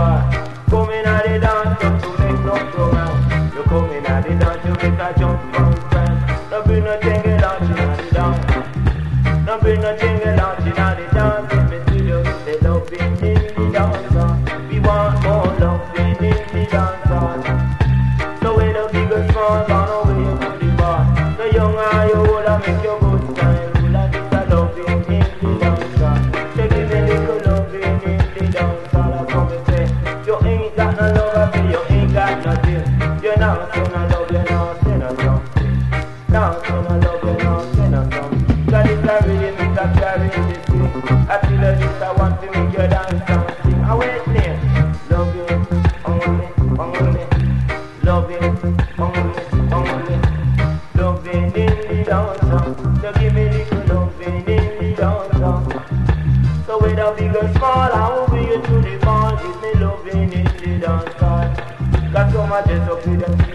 bar. Come in at the dance, just to make no show now. You come in at the dance, you make a jump from friends. No bring no jingle out in the dance. No bring no jingle out in the dance. Let me see you say loving in the dance. We want more loving in the dance. So with the big or small, gone away to the bar. The young or you old, I make your good time. Rule and it's a loving in the dance. Say give me little loving in the dance. I come and say, you ain't got no love, I say you ain't got nothing. You're not gonna love, you're not saying a song. Now gonna love, you're not saying a song. God is a rhythm, it's a carry in the swing. I feel like this, I want to make you dance and sing. I wait there, love you, only, only. Love it, only. Loving in the dance. So give me little loving in the dance. So whether big or small, I will be you to the ball. Give me loving in the dance. Got so much just up with them.